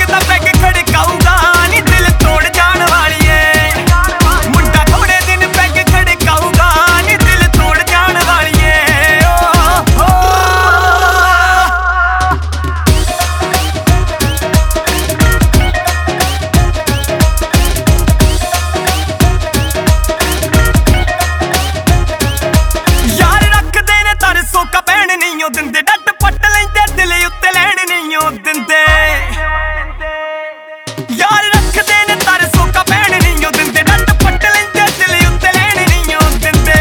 ਲੱਗਦਾ ਪੈਗ ਖੜਕਾਊਗਾ ਨੀ ਦਿਲ ਤੋੜ ਜਾਣ ਵਾਲੀਏ। ਮੁੰਡਾ ਥੋੜੇ ਦਿਨ ਪੈਗ ਖੜਕਾਊਗਾ ਨੀ ਦਿਲ ਤੋੜ ਜਾਣ ਵਾਲੀਏ। ਯਾਰ ਰੱਖਦੇ ਨੇ ਤਰਸੋਂ ਕਾ ਬਹਿਣ ਨਹੀਂ ਉਹ ਦਿੰਦੇ, ਡੱਟ ਪੱਟ ਲੈਂਦੇ ਦਿਲ ਉੱਤੇ ਲੈਣ ਨਹੀਂ ਉਹ ਦਿੰਦੇ। ਯਾਰ ਰੱਖਦੇ ਨੇ ਤਰਸੋਂ ਕਾ ਬਹਿਣ ਨਹੀਂ ਉਹ ਦਿੰਦੇ, ਡੱਟ ਪੱਟ ਲੈਂਦੇ ਦਿਲ ਉੱਤੇ ਲੈਣ ਨਹੀਂ ਉਹ ਦਿੰਦੇ।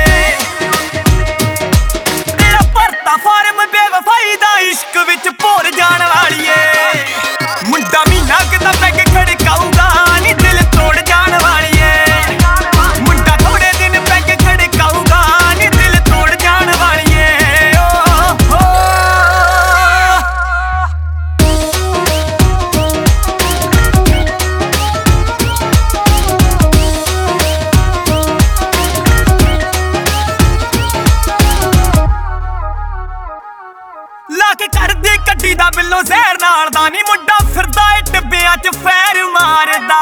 ਤੇਰਾ ਭਰਤਾ ਫਾਰਮ ਬੇਵਫਾਈ ਦਾ ਇਸ਼ਕ ਵਿੱਚ ਭੁੱਲ ਜਾਣ ਵਾਲੀਏ। ਮੁੰਡਾ ਮਹੀਨਾ ਕਿਦਾ ਪੈਗ ਖੜਕਾਊਗਾ ਨੀ ਦਿਲ ਤੋੜ ਜਾਣ ਵਾਲੀਏ। ਮੁੰਡਾ ਥੋੜੇ ਦਿਨ ਪੈਗ ਖੜਕਾਊਗਾ ਨੀ ਦਿਲ ਤੋੜ ਜਾਣ ਵਾਲੀਏ। ਲਾ ਕੇ ਕਰਦੀ ਗੱਡੀ ਦਾ ਬਿੱਲੋ ਜ਼ਹਿਰ ਨਾਲ ਦਾ ਨੀ ਮੁੰਡਾ ਫਿਰਦਾ ਏ ਟਿੱਬਿਆਂ 'ਚ ਫੈਰ ਮਾਰਦਾ।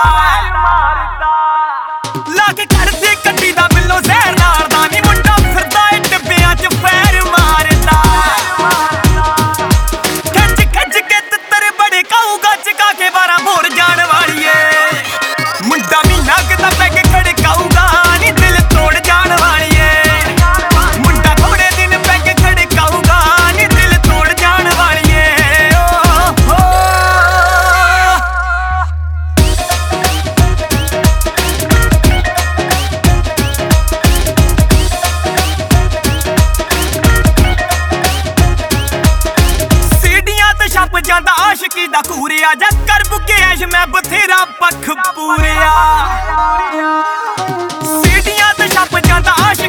ਲਾ ਕੇ ਕਰਦੀ ਗੱਡੀ ਦਾ ਬਿੱਲੋ ਜ਼ਹਿਰ ਨਾਲ ਦਾ ਨੀ ਮੁੰਡਾ ਫਿਰਦਾ ਏ ਟਿੱਬਿਆਂ 'ਚ ਫੈਰ ਮਾਰਦਾ। ਖਿੱਚ ਖਿੱਚ ਕੇ ਤਿੱਤਰ ਬੜੇ ਕਾਊਗਾ ਚਕਾ ਕੇ 12 ਭੋਰ ਜਾਣ ਵਾਲੀਏ। ਮੁੰਡਾ ਮਹੀਨਾ ਕਿਦਾ ਪੈਗ ਖੜਕਾਊਗਾ ਨੀ ਦਿਲ ਤੋੜ ਜਾਣ ਵਾਲੀਏ। ਮੁੰਡਾ ਥੋੜੇ ਦਿਨ ਪੈਗ ਖੜਕਾਊਗਾ ਨੀ ਦਿਲ ਤੋੜ ਜਾਣ ਵਾਲੀਏ। ਸੀਡੀਆਂ ਤੇ ਛਪ ਜਾਂਦਾ ਆਸ਼ਕੀ ਦਾ ਕੂਰਿਆ, ਜਾ ਕਰ ਬੁੱਕੇ ਐਸ਼ ਮੈਂ ਬਥੇਰਾ ਪੱਖ ਪੂਰਿਆ। ਸੀਡੀਆਂ ਤੇ ਛਪ ਜਾਂਦਾ